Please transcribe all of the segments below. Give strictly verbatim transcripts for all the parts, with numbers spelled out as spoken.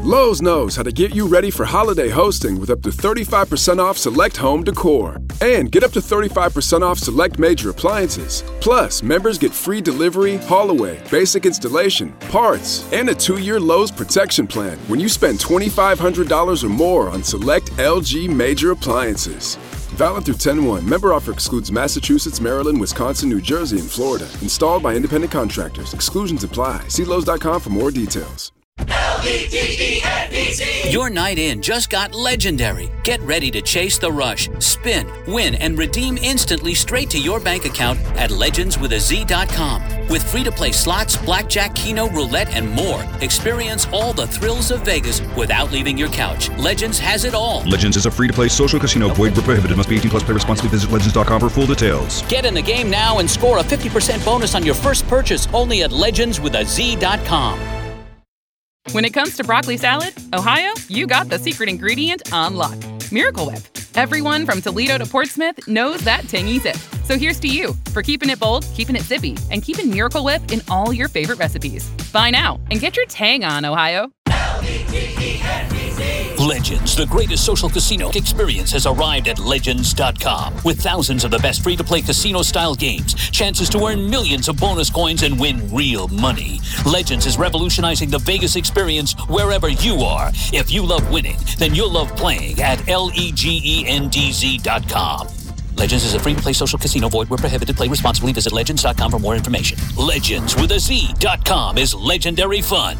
Lowe's knows how to get you ready for holiday hosting with up to thirty-five percent off select home decor. And get up to thirty-five percent off select major appliances. Plus, members get free delivery, haul away, basic installation, parts, and a two-year Lowe's protection plan when you spend twenty-five hundred dollars or more on select L G major appliances. Valid through ten one. Member offer excludes Massachusetts, Maryland, Wisconsin, New Jersey, and Florida. Installed by independent contractors. Exclusions apply. See Lowe's dot com for more details. L E G E N D Z. Your night in just got legendary. Get ready to chase the rush, spin, win, and redeem instantly straight to your bank account at legends with a z dot com. With free-to-play slots, blackjack, keno, roulette, and more, experience all the thrills of Vegas without leaving your couch. Legends has it all. Legends is a free-to-play social casino. Void where prohibited. Must be eighteen plus. Play responsibly. Visit legends dot com for full details. Get in the game now and score a fifty percent bonus on your first purchase only at legends with a z dot com. When it comes to broccoli salad, Ohio, you got the secret ingredient on lock. Miracle Whip. Everyone from Toledo to Portsmouth knows that tangy zip. So here's to you for keeping it bold, keeping it zippy, and keeping Miracle Whip in all your favorite recipes. Buy now and get your tang on, Ohio. L E G E N D Z. Legends, the greatest social casino experience, has arrived at legends dot com. With thousands of the best free-to-play casino-style games, chances to earn millions of bonus coins and win real money. Legends is revolutionizing the Vegas experience wherever you are. If you love winning, then you'll love playing at L E G E N D Z dot com. Legends is a free-to-play social casino. Void where prohibited. Play responsibly. Visit legends dot com for more information. Legends with a Z dot com is legendary fun.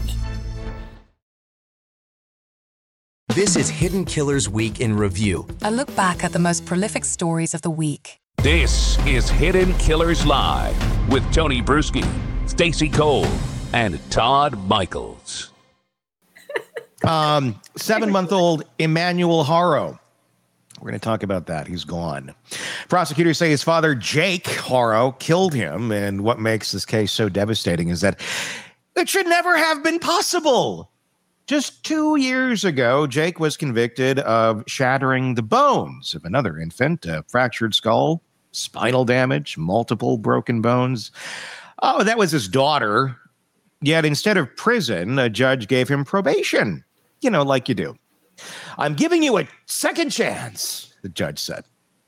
This is Hidden Killers Week in Review. A look back at the most prolific stories of the week. This is Hidden Killers Live with Tony Bruschi, Stacey Cole, and Todd Michaels. um, seven-month-old Emmanuel Haro. We're going to talk about that. He's gone. Prosecutors say his father, Jake Haro, killed him, and what makes this case so devastating is that it should never have been possible. Just two years ago, Jake was convicted of shattering the bones of another infant, a fractured skull, spinal damage, multiple broken bones. Oh, that was his daughter. Yet instead of prison, a judge gave him probation. You know, like you do. I'm giving you a second chance, the judge said.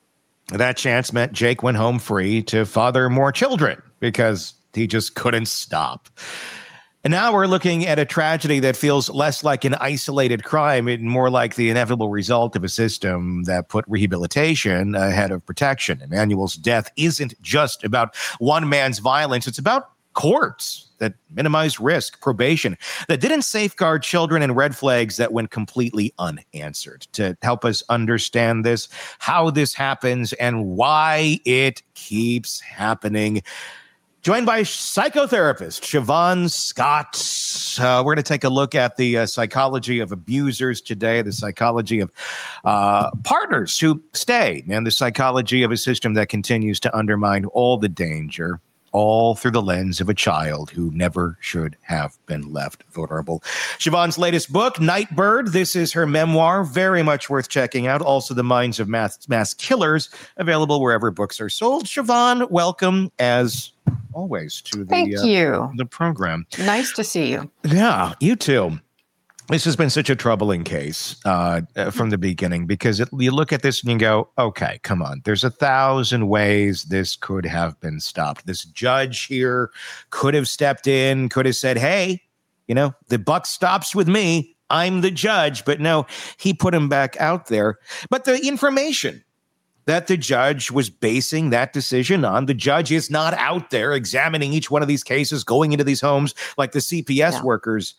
That chance meant Jake went home free to father more children because he just couldn't stop. And now we're looking at a tragedy that feels less like an isolated crime and more like the inevitable result of a system that put rehabilitation ahead of protection. Emmanuel's death isn't just about one man's violence. It's about courts that minimize risk, probation, that didn't safeguard children, and red flags that went completely unanswered. To help us understand this, how this happens, and why it keeps happening, joined by psychotherapist Siobhan Scott. Uh, we're going to take a look at the uh, psychology of abusers today, the psychology of uh, partners who stay, and the psychology of a system that continues to undermine all the danger, all through the lens of a child who never should have been left vulnerable. Siobhan's latest book, Nightbird. This is her memoir, very much worth checking out. Also, The Minds of Mass, Mass Killers, available wherever books are sold. Siobhan, welcome as always to the, Thank uh, you. the program. Nice to see you. Yeah, you too. This has been such a troubling case uh, from the beginning because it, you look at this and you go, okay, come on. There's a thousand ways this could have been stopped. This judge here could have stepped in, could have said, hey, you know, the buck stops with me. I'm the judge. But no, he put him back out there. But the information that the judge was basing that decision on, the judge is not out there examining each one of these cases, going into these homes like the C P S yeah. workers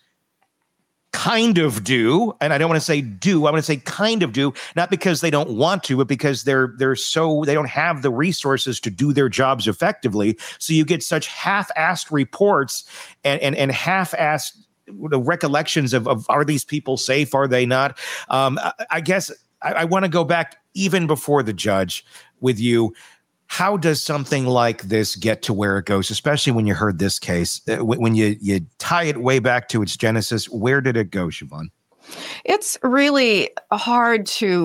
kind of do. And I don't want to say do, I want to say kind of do, not because they don't want to, but because they're they're so they don't have the resources to do their jobs effectively. So you get such half-assed reports and and, and half-assed the recollections of, of are these people safe? Are they not? Um, I, I guess I, I want to go back even before the judge with you. How does something like this get to where it goes, especially when you heard this case? Uh, when you, you tie it way back to its genesis, where did it go, Siobhan? It's really hard to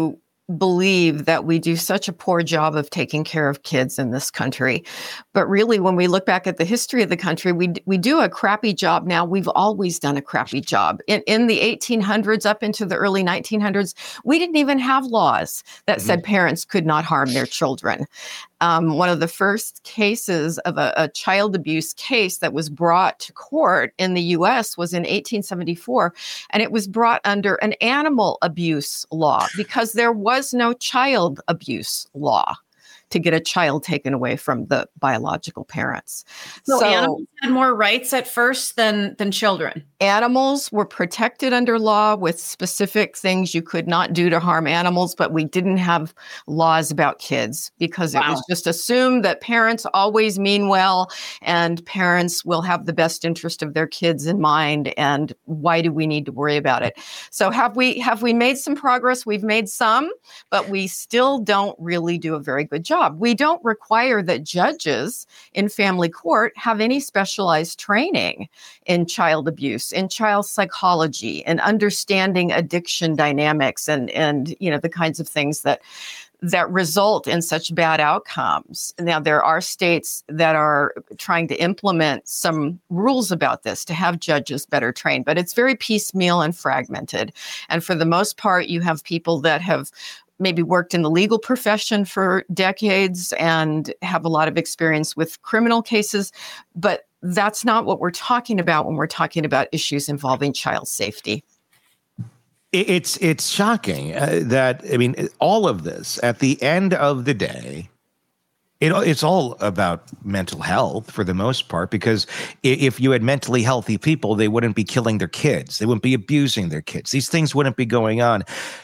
believe that we do such a poor job of taking care of kids in this country. But really, when we look back at the history of the country, we we do a crappy job now. We've always done a crappy job. In, in the eighteen hundreds up into the early nineteen hundreds, we didn't even have laws that mm-hmm. said parents could not harm their children. Um, one of the first cases of a, a child abuse case that was brought to court in the U S was in eighteen seventy-four, and it was brought under an animal abuse law because there was no child abuse law to get a child taken away from the biological parents. So, So animals had more rights at first than than children. Animals were protected under law with specific things you could not do to harm animals, but we didn't have laws about kids because Wow. it was just assumed that parents always mean well and parents will have the best interest of their kids in mind. And why do we need to worry about it? So have we have we made some progress? We've made some, but we still don't really do a very good job. We don't require that judges in family court have any specialized training in child abuse, in child psychology, and understanding addiction dynamics and, and you know, the kinds of things that that result in such bad outcomes. Now, there are states that are trying to implement some rules about this to have judges better trained, but it's very piecemeal and fragmented. And for the most part, you have people that have maybe worked in the legal profession for decades and have a lot of experience with criminal cases, but that's not what we're talking about when we're talking about issues involving child safety. It's it's shocking uh, that, I mean, all of this, at the end of the day, it, it's all about mental health for the most part, because if you had mentally healthy people, they wouldn't be killing their kids. They wouldn't be abusing their kids. These things wouldn't be going on.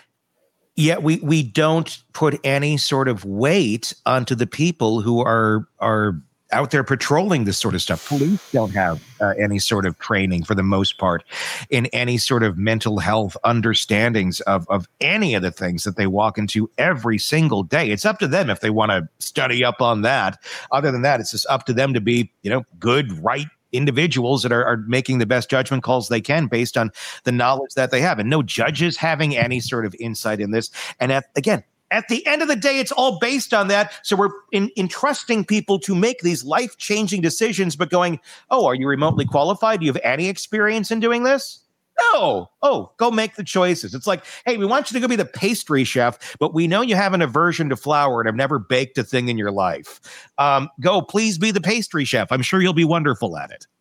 Yet we we don't put any sort of weight onto the people who are are out there patrolling this sort of stuff. Police don't have uh, any sort of training for the most part in any sort of mental health understandings of, of any of the things that they walk into every single day. It's up to them if they want to study up on that. Other than that, it's just up to them to be, you know, good, right individuals that are, are making the best judgment calls they can based on the knowledge that they have, and no judges having any sort of insight in this. And at, again, at the end of the day, it's all based on that. So we're in, entrusting people to make these life-changing decisions, but going, oh, are you remotely qualified? Do you have any experience in doing this? No. Oh, go make the choices. It's like, hey, we want you to go be the pastry chef, but we know you have an aversion to flour and have never baked a thing in your life. Um, go, please be the pastry chef. I'm sure you'll be wonderful at it.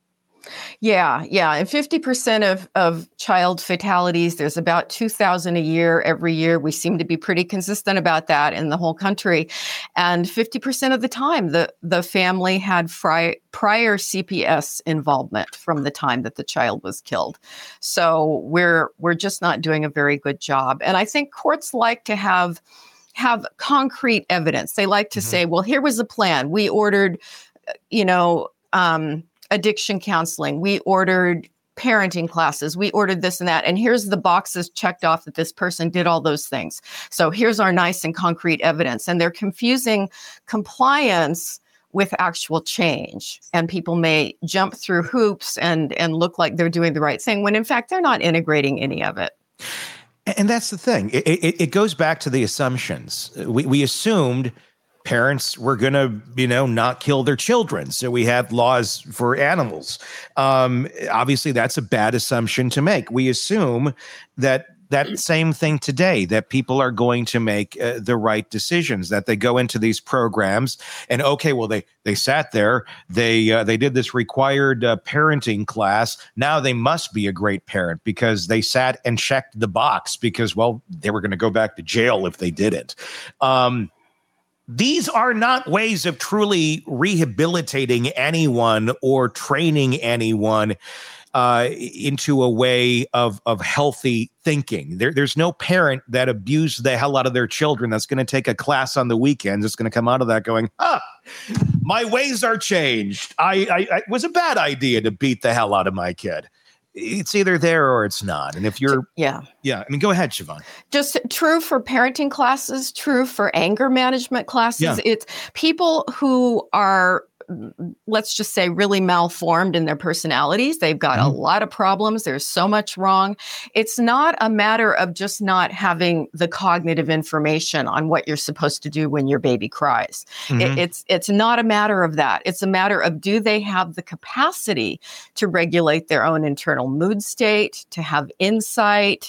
Yeah, yeah. And fifty percent of, of child fatalities, there's about two thousand a year every year. We seem to be pretty consistent about that in the whole country. And fifty percent of the time, the, the family had fri- prior C P S involvement from the time that the child was killed. So we're we're just not doing a very good job. And I think courts like to have have concrete evidence. They like to mm-hmm. say, well, here was a plan. We ordered, you know, um, addiction counseling. We ordered parenting classes. We ordered this and that. And here's the boxes checked off that this person did all those things. So here's our nice and concrete evidence. And they're confusing compliance with actual change. And people may jump through hoops and, and look like they're doing the right thing when in fact they're not integrating any of it. And that's the thing. It, it, it goes back to the assumptions. We, we assumed parents were going to, you know, not kill their children. So we have laws for animals. Um, obviously, that's a bad assumption to make. We assume that that same thing today, that people are going to make uh, the right decisions, that they go into these programs and, okay, well, they they sat there, they uh, they did this required uh, parenting class. Now they must be a great parent because they sat and checked the box because, well, they were going to go back to jail if they didn't. Um, These are not ways of truly rehabilitating anyone or training anyone uh, into a way of, of healthy thinking. There, there's no parent that abused the hell out of their children that's going to take a class on the weekends. It's going to come out of that going, ah, my ways are changed. I, I, I it was a bad idea to beat the hell out of my kid. It's either there or it's not. And if you're, yeah, yeah, I mean, go ahead, Siobhan. Just true for parenting classes, true for anger management classes. Yeah. It's people who are let's just say, really malformed in their personalities. They've got mm-hmm. a lot of problems. There's so much wrong. It's not a matter of just not having the cognitive information on what you're supposed to do when your baby cries. Mm-hmm. It, it's it's not a matter of that. It's a matter of, do they have the capacity to regulate their own internal mood state, to have insight,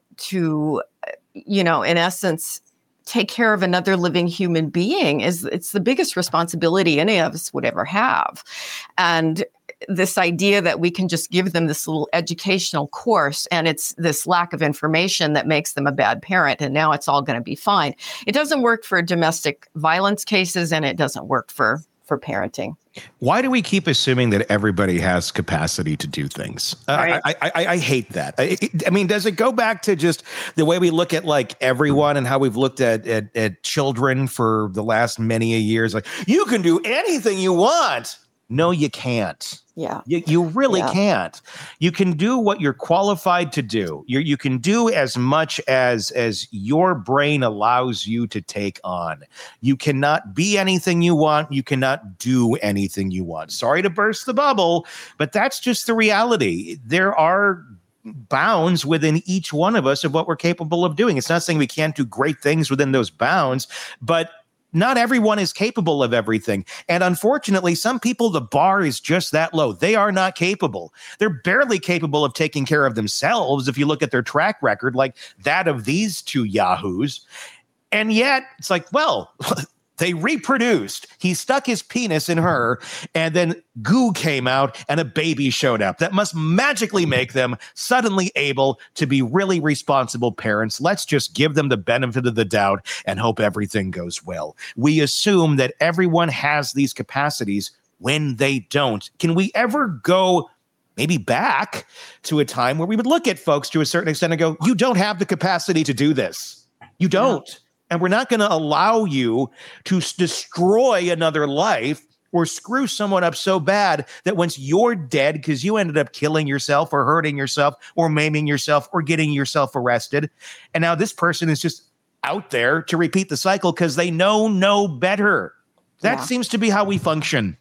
to, you know, in essence, take care of another living human being. Is it's the biggest responsibility any of us would ever have. And this idea that we can just give them this little educational course and it's this lack of information that makes them a bad parent and now it's all going to be fine. It doesn't work for domestic violence cases, and it doesn't work for for parenting. Why do we keep assuming that everybody has capacity to do things? Right. Uh, I, I, I hate that. I, I mean, does it go back to just the way we look at like everyone and how we've looked at, at, at children for the last many a years? Like, you can do anything you want. No, you can't. Yeah. You, you really yeah. can't. You can do what you're qualified to do. You you can do as much as as your brain allows you to take on. You cannot be anything you want. You cannot do anything you want. Sorry to burst the bubble, but that's just the reality. There are bounds within each one of us of what we're capable of doing. It's not saying we can't do great things within those bounds, but not everyone is capable of everything. And unfortunately, some people, the bar is just that low. They are not capable. They're barely capable of taking care of themselves if you look at their track record, like that of these two yahoos. And yet, it's like, well, they reproduced. He stuck his penis in her, and then goo came out and a baby showed up. That must magically make them suddenly able to be really responsible parents. Let's just give them the benefit of the doubt and hope everything goes well. We assume that everyone has these capacities when they don't. Can we ever go maybe back to a time where we would look at folks to a certain extent and go, you don't have the capacity to do this. You don't. Yeah. And we're not going to allow you to s- destroy another life or screw someone up so bad that once you're dead because you ended up killing yourself or hurting yourself or maiming yourself or getting yourself arrested, and now this person is just out there to repeat the cycle because they know no better. That yeah. seems to be how we function.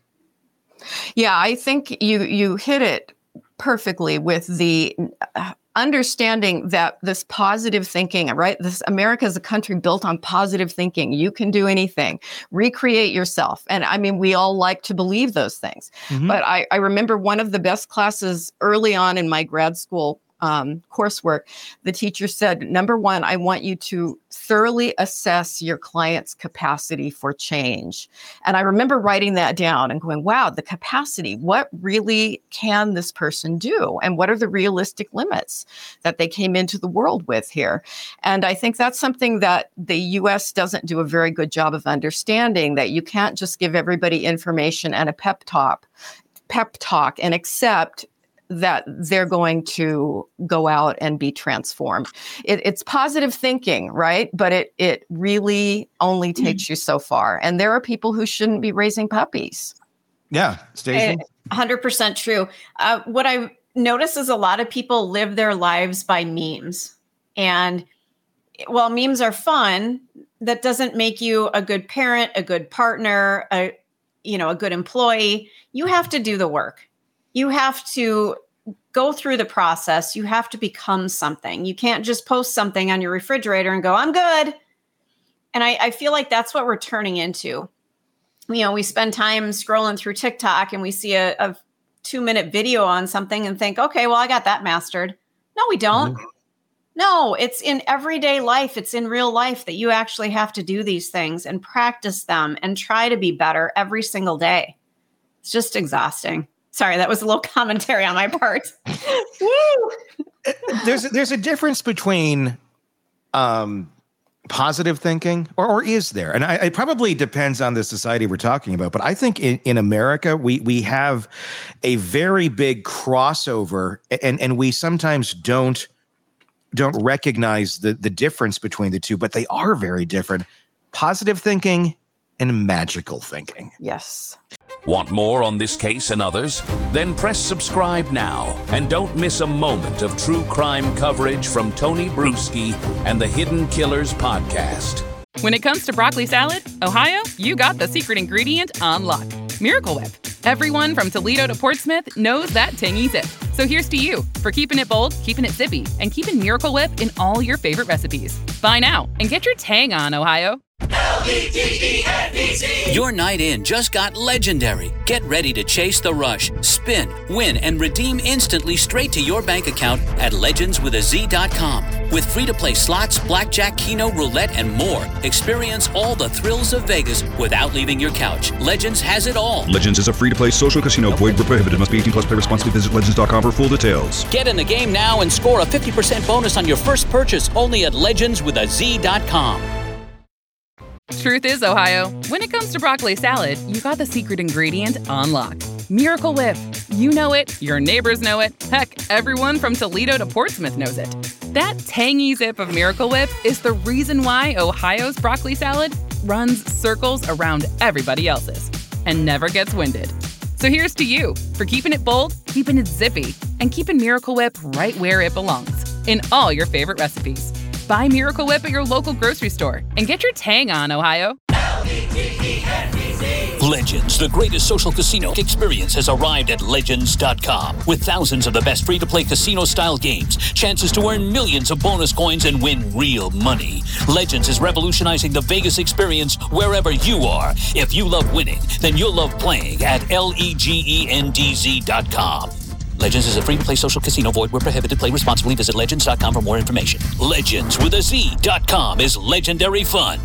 Yeah, I think you you hit it perfectly with the uh, understanding that this positive thinking, right? This America is a country built on positive thinking. You can do anything, recreate yourself. And I mean, we all like to believe those things. Mm-hmm. But I, I remember one of the best classes early on in my grad school um, coursework, the teacher said, number one, I want you to thoroughly assess your client's capacity for change. And I remember writing that down and going, wow, the capacity, what really can this person do? And what are the realistic limits that they came into the world with here? And I think that's something that the U S doesn't do a very good job of understanding, that you can't just give everybody information and a pep talk, pep talk and accept that they're going to go out and be transformed. It, it's positive thinking, right? But it it really only takes you so far. And there are people who shouldn't be raising puppies. Yeah, Stacey? one hundred percent true. Uh, what I notice is a lot of people live their lives by memes. And while memes are fun, that doesn't make you a good parent, a good partner, a you know, a good employee. You have to do the work. You have to go through the process. You have to become something. You can't just post something on your refrigerator and go, I'm good. And I, I feel like that's what we're turning into. You know, we spend time scrolling through TikTok and we see a, a two minute video on something and think, okay, well, I got that mastered. No, we don't. Mm-hmm. No, it's in everyday life. It's in real life that you actually have to do these things and practice them and try to be better every single day. It's just exhausting. Sorry, that was a little commentary on my part. Woo! There's there's a difference between um, positive thinking, or, or is there? And I, it probably depends on the society we're talking about. But I think in, in America, we we have a very big crossover, and and we sometimes don't don't recognize the the difference between the two. But they are very different. Positive thinking and magical thinking. Yes. Want more on this case and others? Then press subscribe now and don't miss a moment of true crime coverage from Tony Bruschi and the Hidden Killers podcast. When it comes to broccoli salad, Ohio, you got the secret ingredient on lock. Miracle Whip. Everyone from Toledo to Portsmouth knows that tangy zip. So here's to you for keeping it bold, keeping it zippy, and keeping Miracle Whip in all your favorite recipes. Buy now and get your tang on, Ohio. L E G E N D Z. Your night in just got legendary. Get ready to chase the rush, spin, win, and redeem instantly straight to your bank account at legends with a z dot com. With free-to-play slots, blackjack, keno, roulette, and more, experience all the thrills of Vegas without leaving your couch. Legends has it all. Legends is a free-to-play social casino. Void where prohibited. Must be eighteen plus. Play responsibly. Visit legends dot com for full details. Get in the game now and score a fifty percent bonus on your first purchase only at legends with a z dot com. Truth is, Ohio, when it comes to broccoli salad, you got the secret ingredient on lock. Miracle Whip. You know it, your neighbors know it, heck, everyone from Toledo to Portsmouth knows it. That tangy zip of Miracle Whip is the reason why Ohio's broccoli salad runs circles around everybody else's and never gets winded. So here's to you for keeping it bold, keeping it zippy, and keeping Miracle Whip right where it belongs, in all your favorite recipes. Buy Miracle Whip at your local grocery store and get your tang on, Ohio. L E G E N D Z. Legends, the greatest social casino experience, has arrived at legends dot com. With thousands of the best free-to-play casino-style games, chances to earn millions of bonus coins and win real money. Legends is revolutionizing the Vegas experience wherever you are. If you love winning, then you'll love playing at L E G E N D Z dot com. Legends is a free-to-play social casino. Void where prohibited. Play responsibly. Visit legends dot com for more information. Legends with a Z dot com is legendary fun.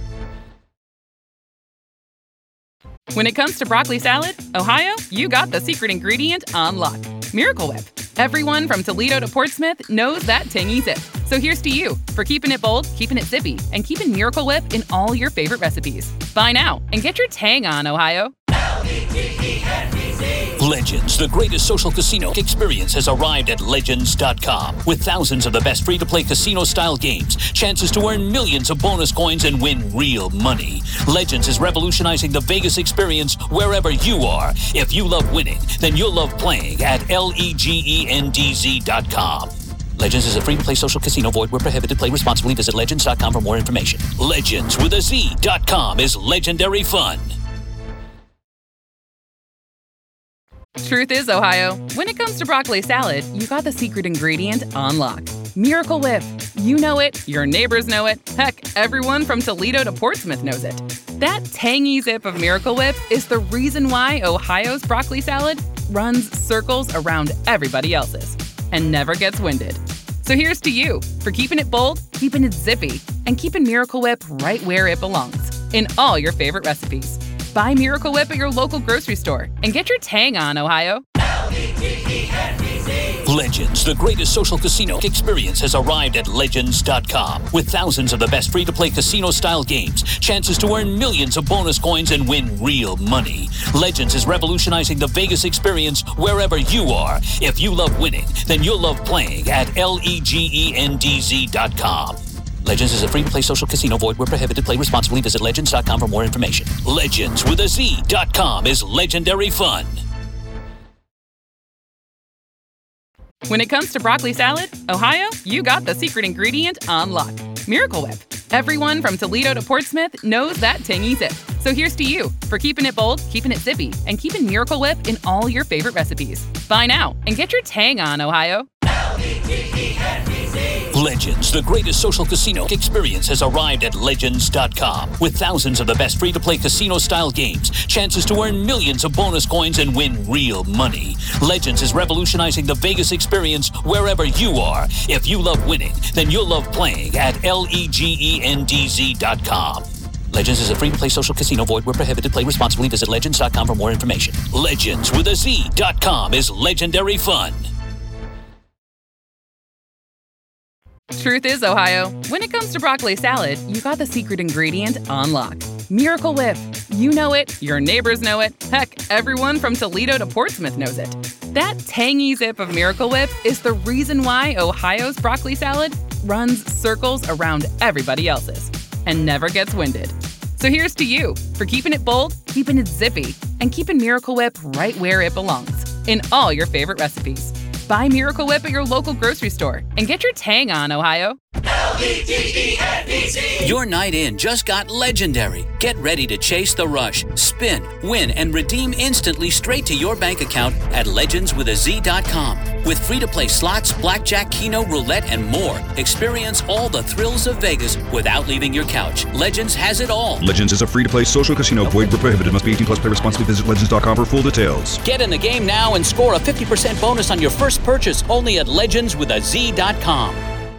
When it comes to broccoli salad, Ohio, you got the secret ingredient on lock. Miracle Whip. Everyone from Toledo to Portsmouth knows that tangy zip. So here's to you for keeping it bold, keeping it zippy, and keeping Miracle Whip in all your favorite recipes. Buy now and get your tang on, Ohio. L E G E N D Z. Legends, the greatest social casino experience, has arrived at legends dot com. With thousands of the best free-to-play casino-style games, chances to earn millions of bonus coins and win real money. Legends is revolutionizing the Vegas experience wherever you are. If you love winning, then you'll love playing at L E G E N D Z dot com. Legends is a free-to-play social casino. Void where prohibited. Play responsibly. Visit legends dot com for more information. Legends with a Z dot com is legendary fun. Truth is, Ohio, when it comes to broccoli salad, you got the secret ingredient on lock. Miracle Whip. You know it, your neighbors know it, heck, everyone from Toledo to Portsmouth knows it. That tangy zip of Miracle Whip is the reason why Ohio's broccoli salad runs circles around everybody else's and never gets winded. So here's to you for keeping it bold, keeping it zippy, and keeping Miracle Whip right where it belongs, in all your favorite recipes. Buy Miracle Whip at your local grocery store and get your tang on, Ohio. L E G E N D Z. Legends, the greatest social casino experience, has arrived at legends dot com. With thousands of the best free-to-play casino-style games, chances to earn millions of bonus coins and win real money. Legends is revolutionizing the Vegas experience wherever you are. If you love winning, then you'll love playing at L E G E N D Z dot com. Legends is a free-to-play social casino. Void where prohibited. Play responsibly. Visit legends dot com for more information. Legends with a Z dot com is legendary fun. When it comes to broccoli salad, Ohio, you got the secret ingredient on lock. Miracle Whip. Everyone from Toledo to Portsmouth knows that tangy zip. So here's to you for keeping it bold, keeping it zippy, and keeping Miracle Whip in all your favorite recipes. Buy now and get your tang on, Ohio. L E G E N D Z. Legends, the greatest social casino experience, has arrived at legends dot com. With thousands of the best free-to-play casino-style games, chances to earn millions of bonus coins and win real money. Legends is revolutionizing the Vegas experience wherever you are. If you love winning, then you'll love playing at L E G E N D Z dot com. Legends is a free-to-play social casino. Void where prohibited. Play responsibly. Visit legends dot com for more information. Legends with a Z dot com is legendary fun. Truth is, Ohio, when it comes to broccoli salad, you got the secret ingredient on lock. Miracle Whip. You know it, your neighbors know it, heck, everyone from Toledo to Portsmouth knows it. That tangy zip of Miracle Whip is the reason why Ohio's broccoli salad runs circles around everybody else's and never gets winded. So here's to you for keeping it bold, keeping it zippy, and keeping Miracle Whip right where it belongs, in all your favorite recipes. Buy Miracle Whip at your local grocery store and get your tang on, Ohio. L E T E N D Z. Your night in just got legendary. Get ready to chase the rush, spin, win, and redeem instantly straight to your bank account at legends with a z dot com. With free-to-play slots, blackjack, keno, roulette, and more, experience all the thrills of Vegas without leaving your couch. Legends has it all. Legends is a free-to-play social casino. Void where prohibited. Must be eighteen plus. Play responsibly. Visit legends dot com for full details. Get in the game now and score a fifty percent bonus on your first purchase only at legends with a z dot com.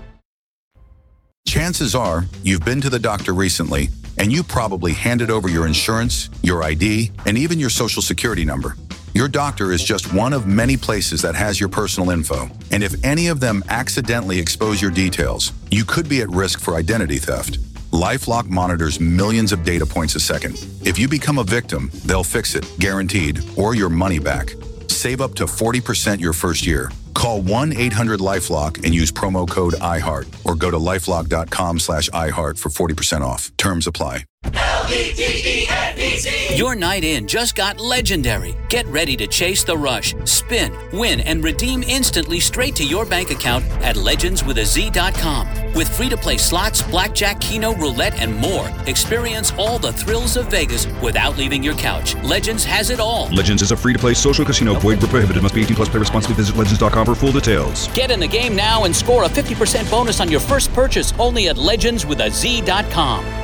Chances are you've been to the doctor recently and you probably handed over your insurance, your I D, and even your social security number. Your doctor is just one of many places that has your personal info. And if any of them accidentally expose your details, you could be at risk for identity theft. LifeLock monitors millions of data points a second. If you become a victim, they'll fix it, guaranteed, or your money back. Save up to forty percent your first year. Call one eight hundred LifeLock and use promo code iHeart or go to lifelock dot com slash iHeart for forty percent off. Terms apply. L E T E N D Z. Your night in just got legendary. Get ready to chase the rush, spin, win, and redeem instantly straight to your bank account at legends with a z dot com. With free-to-play slots, blackjack, keno, roulette, and more, experience all the thrills of Vegas without leaving your couch. Legends has it all. Legends is a free-to-play social casino. Void where prohibited. Must be eighteen plus. Play responsibly. Visit legends dot com for full details. Get in the game now and score a fifty percent bonus on your first purchase only at legends with a z dot com.